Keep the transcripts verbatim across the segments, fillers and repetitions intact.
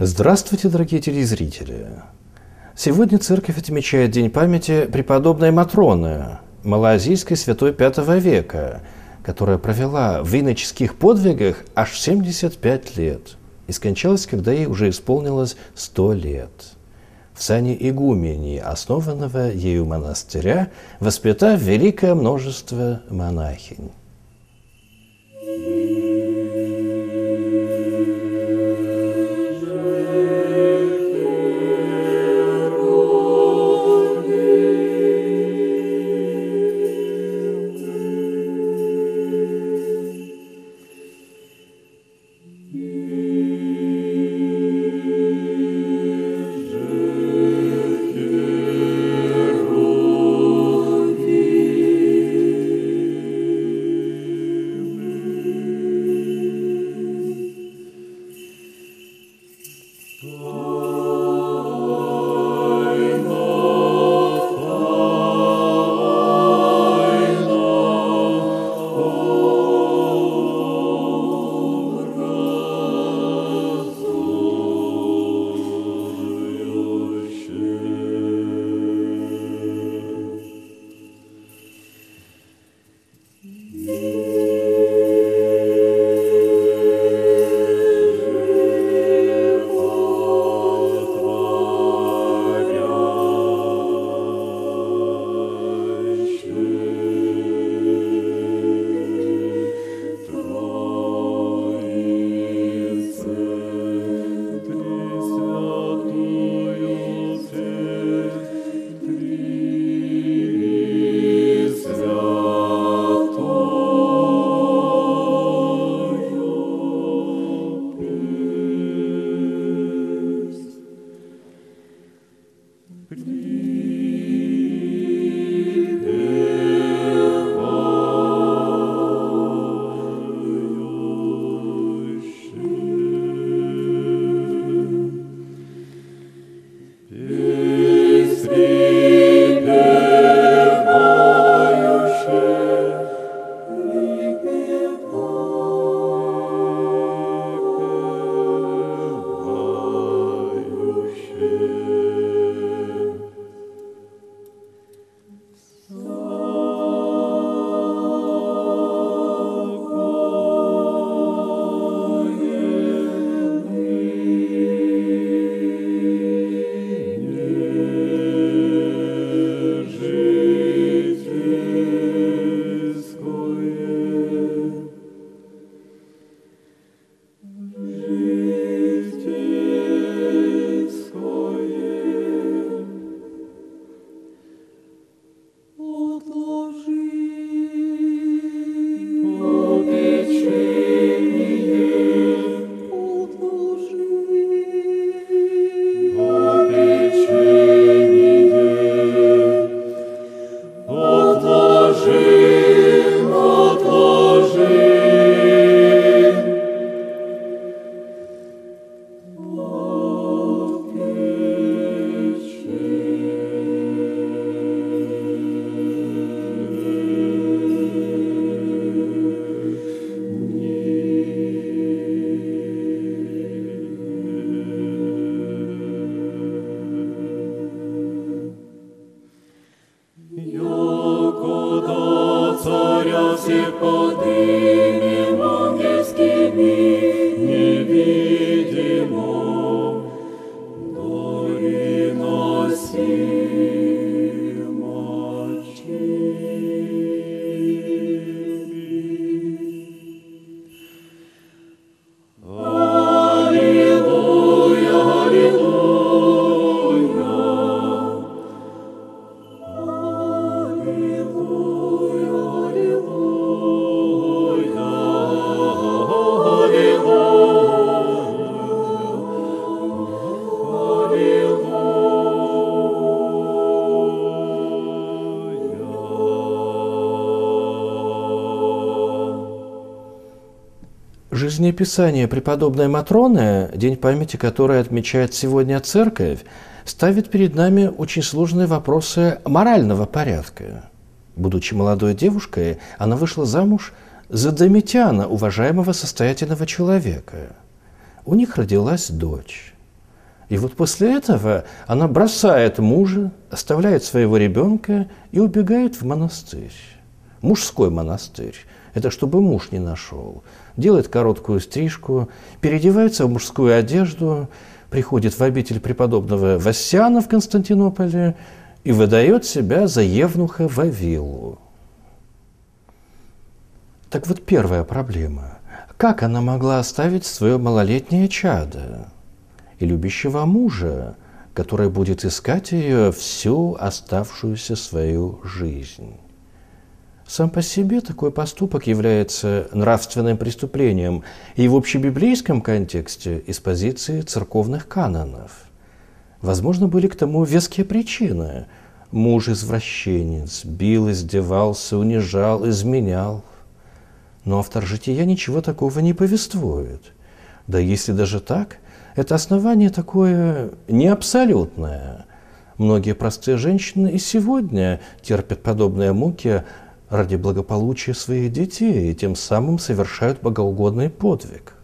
Здравствуйте, дорогие телезрители! Сегодня церковь отмечает День памяти преподобной Матроны, малоазийской святой пятого века, которая провела в иноческих подвигах аж семьдесят пять лет и скончалась, когда ей уже исполнилось сто лет. В сане игумении основанного ею монастыря, воспитав великое множество монахинь. Жизнеописание преподобной Матроны, день памяти которой отмечает сегодня церковь, ставит перед нами очень сложные вопросы морального порядка. Будучи молодой девушкой, она вышла замуж за Домитиана, уважаемого состоятельного человека. У них родилась дочь. И вот после этого она бросает мужа, оставляет своего ребенка и убегает в монастырь. Мужской монастырь. Это чтобы муж не нашел. Делает короткую стрижку, переодевается в мужскую одежду, приходит в обитель преподобного Вассиана в Константинополе и выдает себя за евнуха Вавилу. Так вот, первая проблема. Как она могла оставить свое малолетнее чадо и любящего мужа, который будет искать ее всю оставшуюся свою жизнь? Сам по себе такой поступок является нравственным преступлением и в общебиблейском контексте из позиции церковных канонов. Возможно, были к тому веские причины. Муж-извращенец, бил, издевался, унижал, изменял. Но автор «Жития» ничего такого не повествует. Да если даже так, это основание такое не абсолютное. Многие простые женщины и сегодня терпят подобные муки ради благополучия своих детей и тем самым совершают богоугодный подвиг.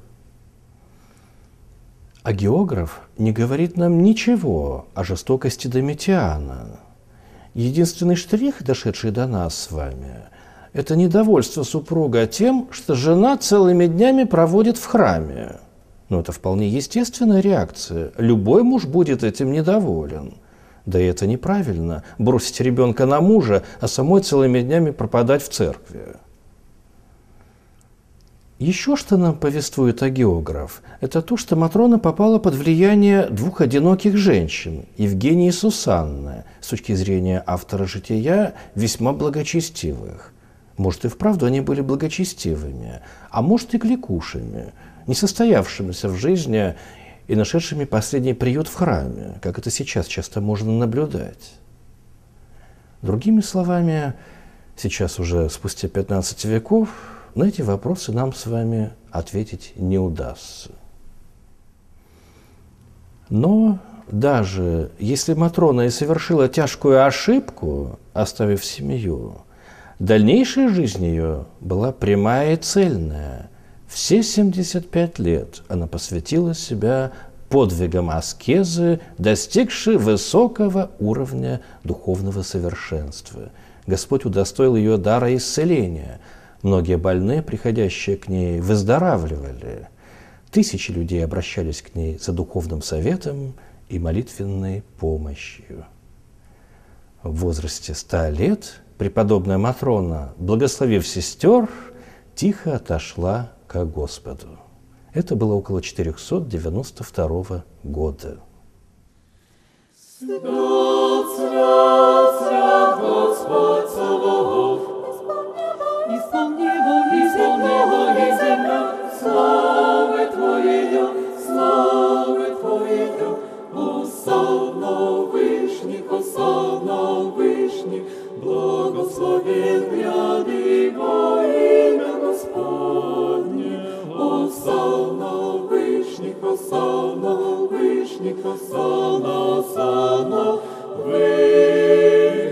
А географ не говорит нам ничего о жестокости Домитиана. Единственный штрих, дошедший до нас с вами, это недовольство супруга тем, что жена целыми днями проводит в храме. Но это вполне естественная реакция. Любой муж будет этим недоволен. Да и это неправильно – бросить ребенка на мужа, а самой целыми днями пропадать в церкви. Еще что нам повествует агеограф, это то, что Матрона попала под влияние двух одиноких женщин – Евгении и Сусанны, с точки зрения автора «Жития» весьма благочестивых. Может, и вправду они были благочестивыми, а может, и кликушами, не состоявшимися в жизни и нашедшими последний приют в храме, как это сейчас часто можно наблюдать. Другими словами, сейчас уже спустя пятнадцать веков на эти вопросы нам с вами ответить не удастся. Но даже если Матрона и совершила тяжкую ошибку, оставив семью, дальнейшая жизнь ее была прямая и цельная. Все семьдесят пять лет она посвятила себя подвигам аскезы, достигшей высокого уровня духовного совершенства. Господь удостоил ее дара исцеления. Многие больные, приходящие к ней, выздоравливали. Тысячи людей обращались к ней за духовным советом и молитвенной помощью. В возрасте ста лет преподобная Матрона, благословив сестер, тихо отошла ко Господу. Это было около четырехсот девяносто второго года. Свят, свят, свят, Господь Саваоф, исполни и земля, и земля, славы Твоею, славы Твоею, осанна Вышних, осанна Вышних, благословен гряды во имя Господне, осанна Вышних, осанна Вышних, осанна, осанна Вышних.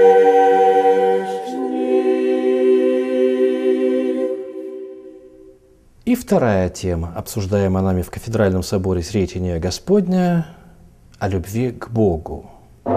И вторая тема, обсуждаемая нами в Кафедральном соборе Сретения Господня, о любви к Богу.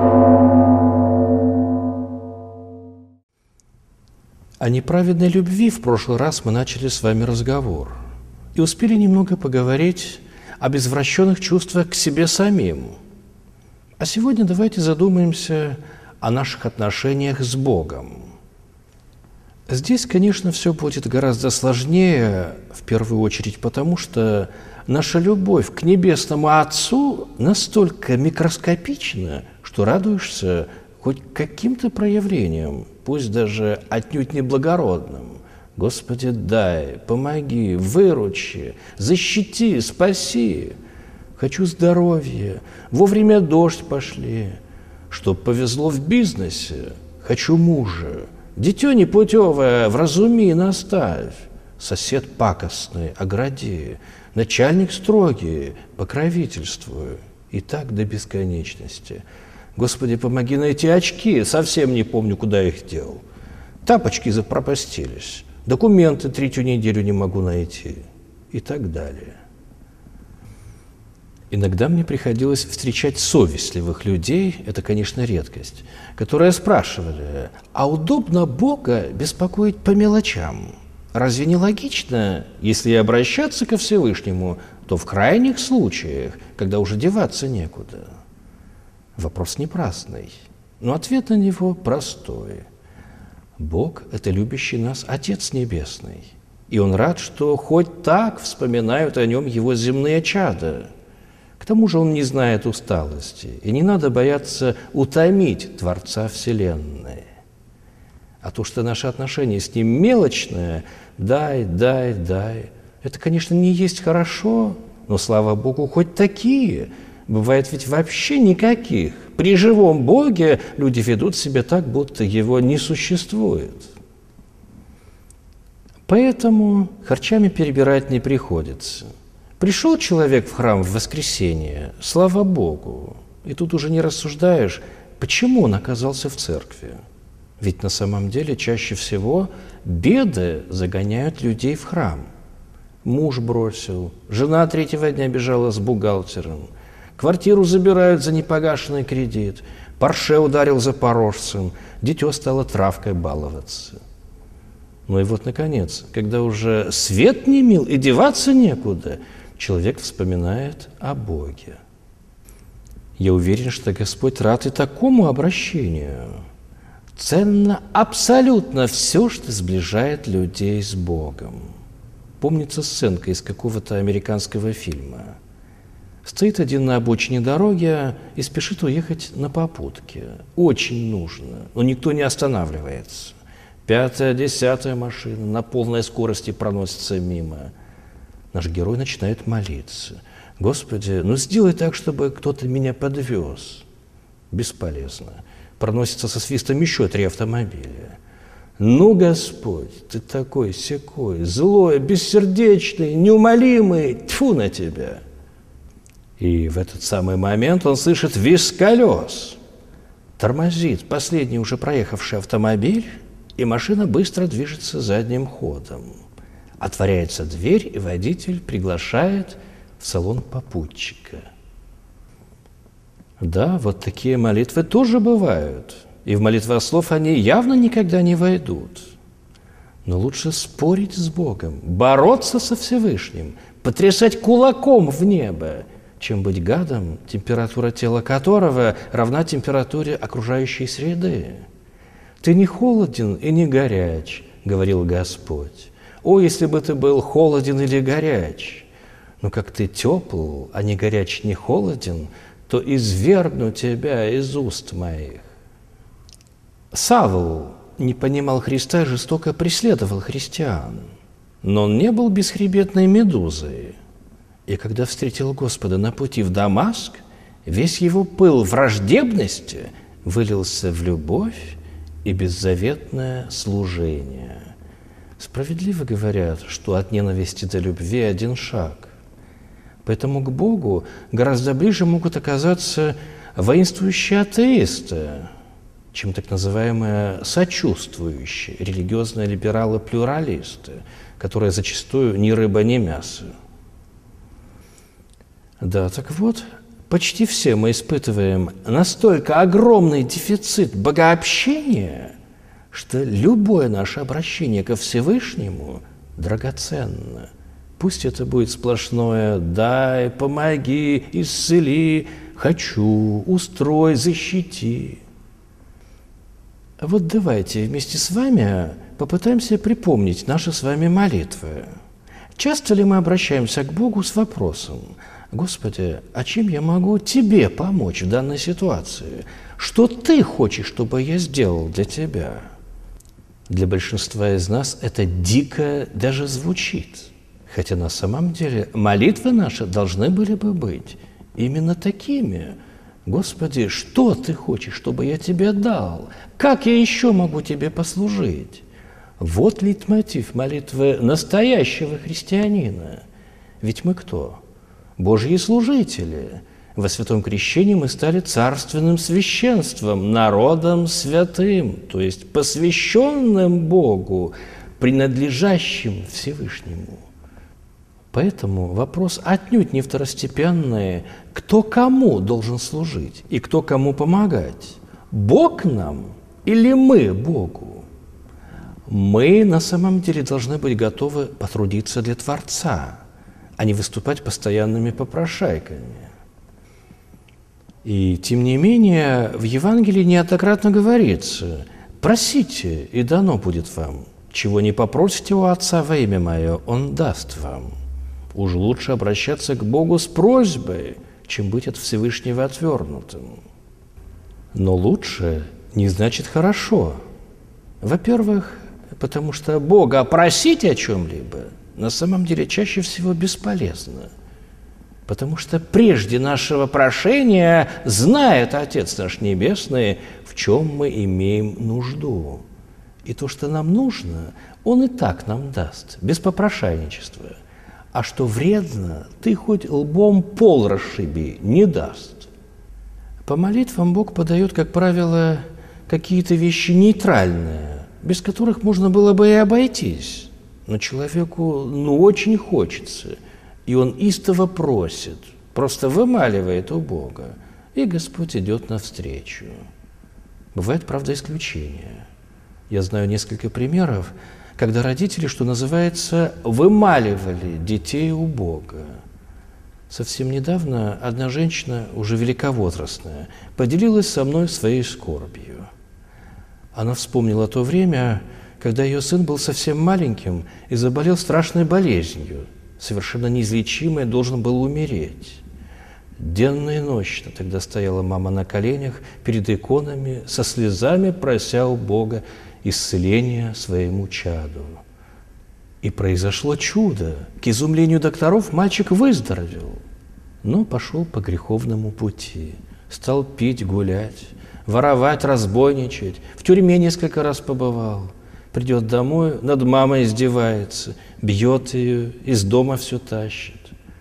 О неправедной любви в прошлый раз мы начали с вами разговор и успели немного поговорить об извращенных чувствах к себе самим. А сегодня давайте задумаемся о наших отношениях с Богом. Здесь, конечно, все будет гораздо сложнее, в первую очередь потому, что наша любовь к Небесному Отцу настолько микроскопична, что радуешься хоть каким-то проявлением, пусть даже отнюдь неблагородным. Господи, дай, помоги, выручи, защити, спаси. Хочу здоровья, вовремя дождь пошли, чтоб повезло в бизнесе. Хочу мужа, дитё непутевое вразуми, наставь. Сосед пакостный, огради, начальник строгий, покровительствуй. И так до бесконечности. Господи, помоги найти очки, совсем не помню, куда их дел. Тапочки запропастились, документы третью неделю не могу найти и так далее. Иногда мне приходилось встречать совестливых людей, это, конечно, редкость, которые спрашивали, а удобно Бога беспокоить по мелочам? Разве не логично, если обращаться ко Всевышнему, то в крайних случаях, когда уже деваться некуда? Вопрос не праздный, но ответ на него простой. Бог – это любящий нас Отец Небесный, и Он рад, что хоть так вспоминают о Нем Его земные чада. К тому же Он не знает усталости, и не надо бояться утомить Творца Вселенной. А то, что наши отношения с Ним мелочные, дай, дай, дай, это, конечно, не есть хорошо, но, слава Богу, хоть такие. Бывает ведь вообще никаких. При живом Боге люди ведут себя так, будто Его не существует. Поэтому харчами перебирать не приходится. Пришел человек в храм в воскресенье, слава Богу, и тут уже не рассуждаешь, почему он оказался в церкви. Ведь на самом деле чаще всего беды загоняют людей в храм. Муж бросил, жена третьего дня бежала с бухгалтером, квартиру забирают за непогашенный кредит, Порше ударил запорожцем, дитё стало травкой баловаться. Ну и вот, наконец, когда уже свет не мил и деваться некуда, человек вспоминает о Боге. Я уверен, что Господь рад и такому обращению. Ценно абсолютно все, что сближает людей с Богом. Помнится сценка из какого-то американского фильма. Стоит один на обочине дороги и спешит уехать на попутке. Очень нужно, но никто не останавливается. Пятая, десятая машина на полной скорости проносится мимо. Наш герой начинает молиться. «Господи, ну сделай так, чтобы кто-то меня подвез». Бесполезно. Проносится со свистом еще три автомобиля. «Ну, Господь, ты такой-сякой, злой, бессердечный, неумолимый, тьфу на тебя!» И в этот самый момент он слышит визг колес. Тормозит последний уже проехавший автомобиль, и машина быстро движется задним ходом. Отворяется дверь, и водитель приглашает в салон попутчика. Да, вот такие молитвы тоже бывают, и в молитвослов они явно никогда не войдут. Но лучше спорить с Богом, бороться со Всевышним, потрясать кулаком в небо, чем быть гадом, температура тела которого равна температуре окружающей среды. «Ты не холоден и не горяч», — говорил Господь. «О, если бы ты был холоден или горяч! Но как ты тепл, а не горяч, не холоден, то извергну тебя из уст моих». Савл не понимал Христа и жестоко преследовал христиан, но он не был бесхребетной медузой. И когда встретил Господа на пути в Дамаск, весь его пыл враждебности вылился в любовь и беззаветное служение. Справедливо говорят, что от ненависти до любви один шаг. Поэтому к Богу гораздо ближе могут оказаться воинствующие атеисты, чем так называемые сочувствующие религиозные либералы-плюралисты, которые зачастую ни рыба, ни мясо. Да, так вот, почти все мы испытываем настолько огромный дефицит богообщения, что любое наше обращение ко Всевышнему драгоценно. Пусть это будет сплошное «дай», «помоги», «исцели», «хочу», «устрой», «защити». Вот давайте вместе с вами попытаемся припомнить наши с вами молитвы. Часто ли мы обращаемся к Богу с вопросом: «Господи, а чем я могу Тебе помочь в данной ситуации? Что Ты хочешь, чтобы я сделал для Тебя?» Для большинства из нас это дико даже звучит, хотя на самом деле молитвы наши должны были бы быть именно такими. «Господи, что Ты хочешь, чтобы я Тебе дал? Как я еще могу Тебе послужить?» Вот лейтмотив молитвы настоящего христианина. Ведь мы кто? Божьи служители. Во святом крещении мы стали царственным священством, народом святым, то есть посвященным Богу, принадлежащим Всевышнему. Поэтому вопрос отнюдь не второстепенный, кто кому должен служить и кто кому помогать. Бог нам или мы Богу? Мы на самом деле должны быть готовы потрудиться для Творца, а не выступать постоянными попрошайками. И тем не менее в Евангелии неоднократно говорится: «Просите, и дано будет вам. Чего не попросите у Отца во имя Мое, Он даст вам». Уж лучше обращаться к Богу с просьбой, чем быть от Всевышнего отвернутым. Но лучше не значит хорошо. Во-первых, потому что Бога просить о чем-либо на самом деле чаще всего бесполезно. Потому что прежде нашего прошения знает Отец наш Небесный, в чем мы имеем нужду. И то, что нам нужно, Он и так нам даст, без попрошайничества. А что вредно, ты хоть лбом пол расшиби, не даст. По молитвам Бог подает, как правило, какие-то вещи нейтральные, без которых можно было бы и обойтись. Но человеку ну очень хочется, и он истово просит, просто вымаливает у Бога, и Господь идет навстречу. Бывает, правда, исключения. Я знаю несколько примеров, когда родители, что называется, вымаливали детей у Бога. Совсем недавно одна женщина, уже великовозрастная, поделилась со мной своей скорбью. Она вспомнила то время, когда ее сын был совсем маленьким и заболел страшной болезнью, совершенно неизлечимой, должен был умереть. Денно и ночно тогда стояла мама на коленях перед иконами, со слезами прося у Бога исцеления своему чаду. И произошло чудо. К изумлению докторов мальчик выздоровел, но пошел по греховному пути. Стал пить, гулять, воровать, разбойничать. В тюрьме несколько раз побывал. Придет домой, над мамой издевается, бьет ее, из дома все тащит.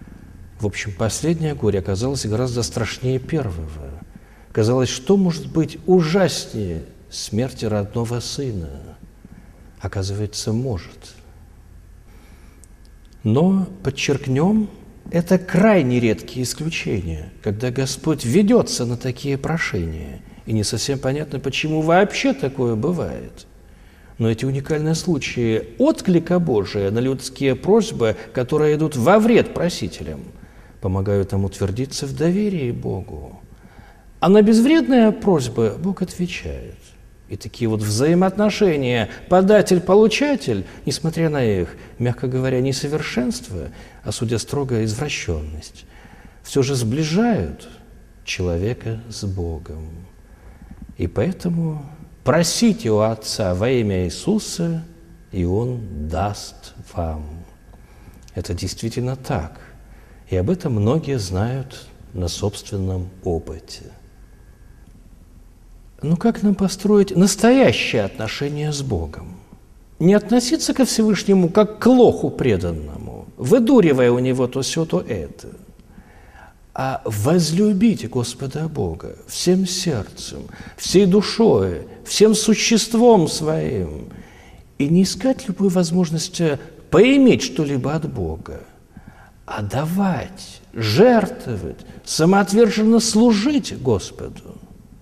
В общем, последнее горе оказалось гораздо страшнее первого. Казалось, что может быть ужаснее смерти родного сына? Оказывается, может. Но, подчеркнем, это крайне редкие исключения, когда Господь ведется на такие прошения, и не совсем понятно, почему вообще такое бывает. Но эти уникальные случаи отклика Божия на людские просьбы, которые идут во вред просителям, помогают нам утвердиться в доверии Богу. А на безвредные просьбы Бог отвечает. И такие вот взаимоотношения податель-получатель, несмотря на их, мягко говоря, несовершенство, а судя строго, извращенность, все же сближают человека с Богом. И поэтому просите у Отца во имя Иисуса, и Он даст вам. Это действительно так. И об этом многие знают на собственном опыте. Ну как нам построить настоящее отношение с Богом? Не относиться ко Всевышнему как к лоху преданному, выдуривая у него то сё, то это, а возлюбить Господа Бога всем сердцем, всей душой, всем существом своим, и не искать любой возможности поиметь что-либо от Бога, а давать, жертвовать, самоотверженно служить Господу.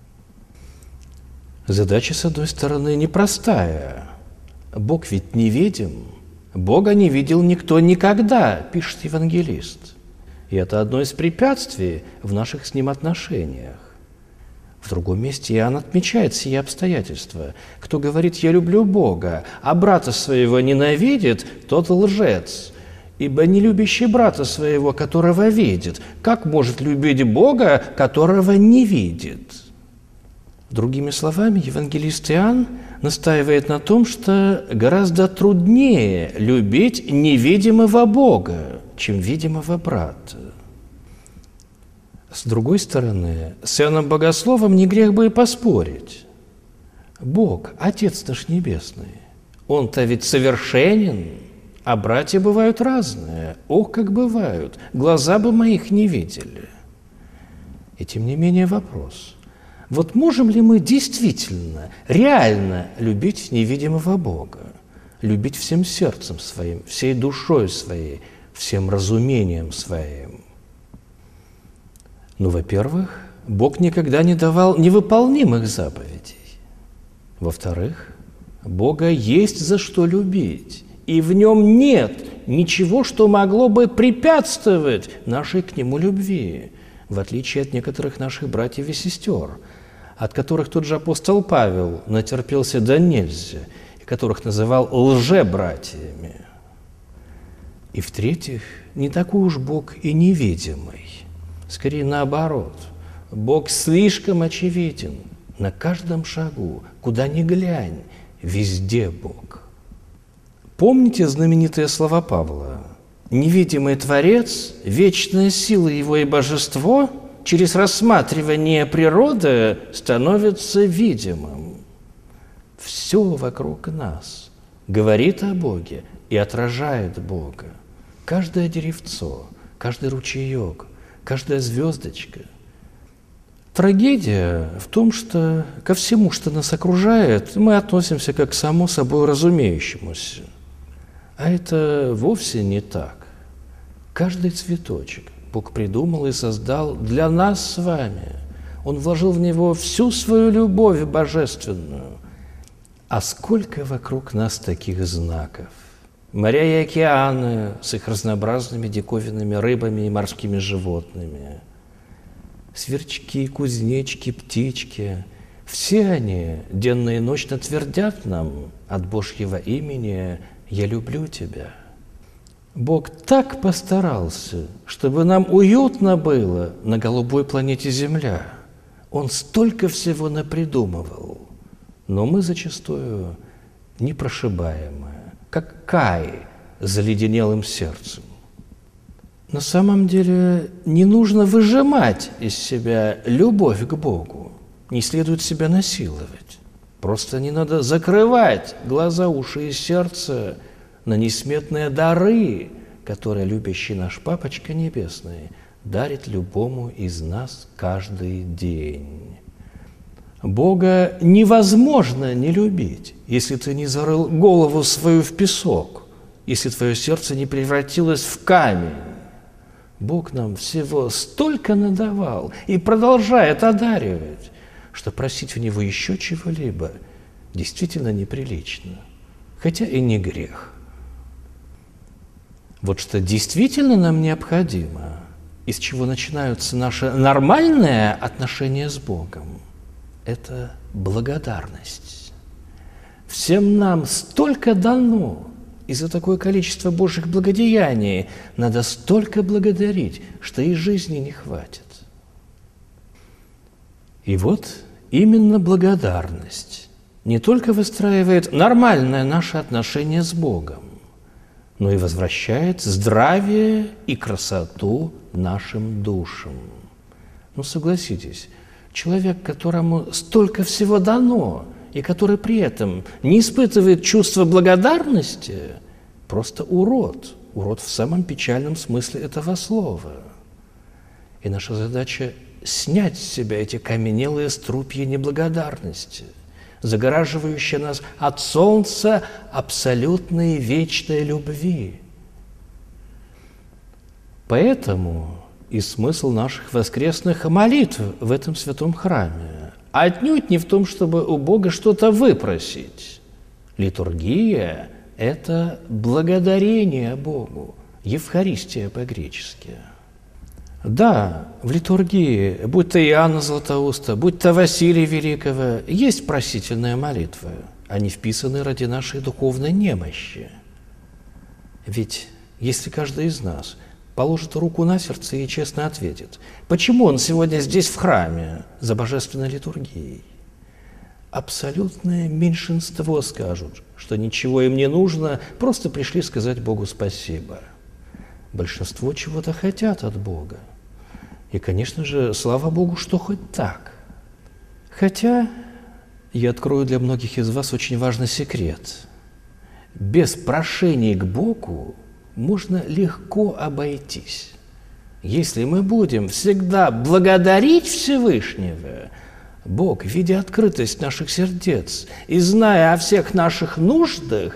Задача, с одной стороны, непростая. Бог ведь невидим. Бога не видел никто никогда, пишет евангелист. И это одно из препятствий в наших с Ним отношениях. В другом месте Иоанн отмечает сие обстоятельства. Кто говорит «я люблю Бога», а брата своего ненавидит, тот лжец. Ибо не любящий брата своего, которого видит, как может любить Бога, которого не видит? Другими словами, евангелист Иоанн настаивает на том, что гораздо труднее любить невидимого Бога, чем видимого брата. С другой стороны, с Иоанном Богословом не грех бы и поспорить. Бог, Отец наш Небесный, Он-то ведь совершенен, а братья бывают разные. Ох, как бывают, глаза бы моих не видели. И тем не менее вопрос. Вот можем ли мы действительно, реально любить невидимого Бога? Любить всем сердцем своим, всей душой своей, всем разумением своим. Ну, во-первых, Бог никогда не давал невыполнимых заповедей. Во-вторых, Бога есть за что любить, и в Нем нет ничего, что могло бы препятствовать нашей к Нему любви, в отличие от некоторых наших братьев и сестер, от которых тот же апостол Павел натерпелся до нельзя, и которых называл лжебратьями. И в-третьих, не такой уж Бог и невидимый, скорее наоборот. Бог слишком очевиден на каждом шагу, куда ни глянь, везде Бог. Помните знаменитые слова Павла? «Невидимый Творец, вечная сила Его и Божество через рассматривание природы становится видимым». Все вокруг нас говорит о Боге и отражает Бога. Каждое деревцо, каждый ручеек, каждая звездочка. Трагедия в том, что ко всему, что нас окружает, мы относимся как к само собой разумеющемуся. А это вовсе не так. Каждый цветочек Бог придумал и создал для нас с вами. Он вложил в него всю свою любовь божественную. А сколько вокруг нас таких знаков? Моря и океаны с их разнообразными диковинными рыбами и морскими животными. Сверчки, кузнечки, птички – все они денно и ночно твердят нам от Божьего имени «Я люблю тебя». Бог так постарался, чтобы нам уютно было на голубой планете Земля. Он столько всего напридумывал, но мы зачастую непрошибаемые, как Каин с заледенелым сердцем. На самом деле не нужно выжимать из себя любовь к Богу, не следует себя насиловать. Просто не надо закрывать глаза, уши и сердце на несметные дары, которые любящий наш Папочка Небесный дарит любому из нас каждый день. Бога невозможно не любить, если ты не зарыл голову свою в песок, если твое сердце не превратилось в камень. Бог нам всего столько надавал и продолжает одаривать, что просить у Него еще чего-либо действительно неприлично, хотя и не грех. Вот что действительно нам необходимо, из чего начинаются наши нормальные отношения с Богом, это благодарность. Всем нам столько дано, и за такое количество Божьих благодеяний надо столько благодарить, что и жизни не хватит. И вот именно благодарность не только выстраивает нормальное наше отношение с Богом, но и возвращает здравие и красоту нашим душам. Ну, согласитесь, человек, которому столько всего дано, и который при этом не испытывает чувства благодарности, просто урод. Урод в самом печальном смысле этого слова. И наша задача – снять с себя эти каменелые струпья неблагодарности, загораживающие нас от солнца абсолютной вечной любви. Поэтому и смысл наших воскресных молитв в этом святом храме отнюдь не в том, чтобы у Бога что-то выпросить. Литургия – это благодарение Богу, Евхаристия по-гречески. Да, в литургии, будь то Иоанна Златоуста, будь то Василия Великого, есть просительные молитвы. Они вписаны ради нашей духовной немощи. Ведь если каждый из нас положит руку на сердце и честно ответит, почему он сегодня здесь в храме за божественной литургией, абсолютное меньшинство скажут, что ничего им не нужно, просто пришли сказать Богу спасибо. Большинство чего-то хотят от Бога. И, конечно же, слава Богу, что хоть так. Хотя я открою для многих из вас очень важный секрет. Без прошений к Богу можно легко обойтись. Если мы будем всегда благодарить Всевышнего, Бог, видя открытость наших сердец и зная о всех наших нуждах,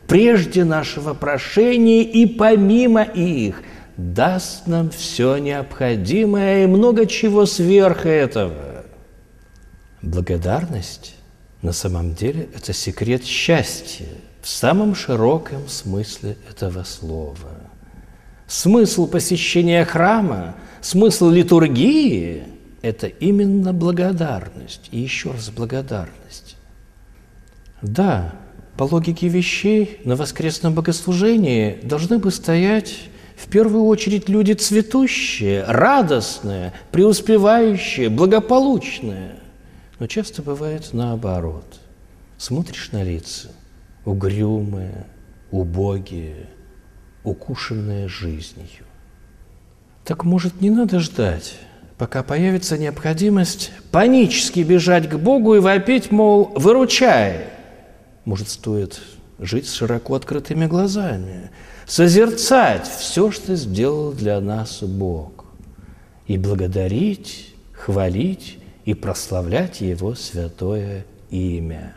прежде нашего прошения и помимо их, даст нам все необходимое и много чего сверх этого. Благодарность на самом деле – это секрет счастья в самом широком смысле этого слова. Смысл посещения храма, смысл литургии – это именно благодарность. И еще раз благодарность. Да, по логике вещей на воскресном богослужении должны бы стоять в первую очередь люди цветущие, радостные, преуспевающие, благополучные. Но часто бывает наоборот. Смотришь на лица угрюмые, убогие, укушенные жизнью. Так, может, не надо ждать, пока появится необходимость панически бежать к Богу и вопить, мол, выручай. Может, стоит жить с широко открытыми глазами, созерцать все, что сделал для нас Бог, и благодарить, хвалить и прославлять Его святое имя.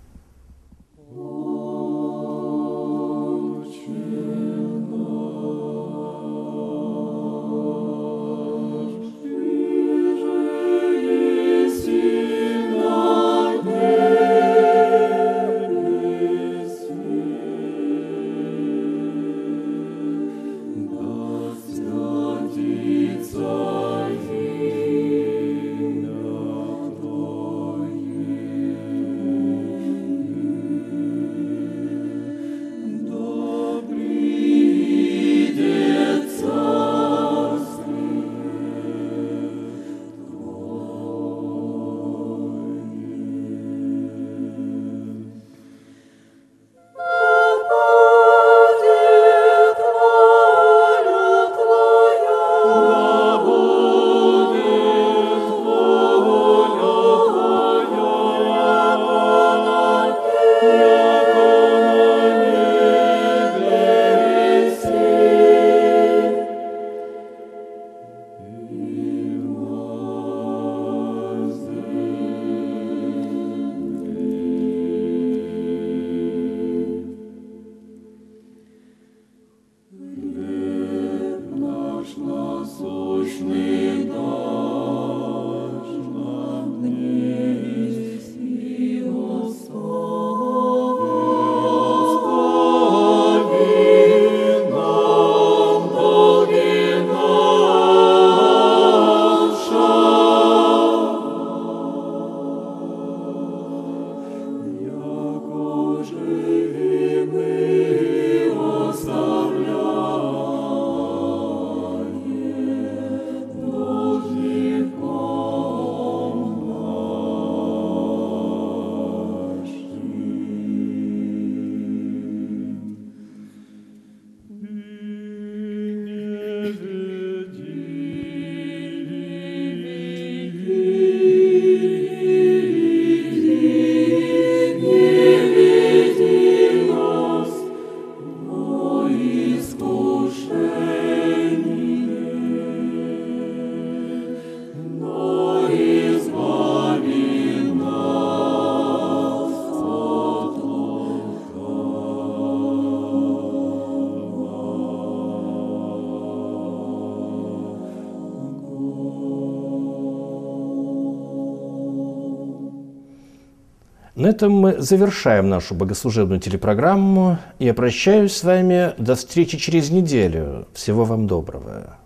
На этом мы завершаем нашу богослужебную телепрограмму. Я прощаюсь с вами. До встречи через неделю. Всего вам доброго.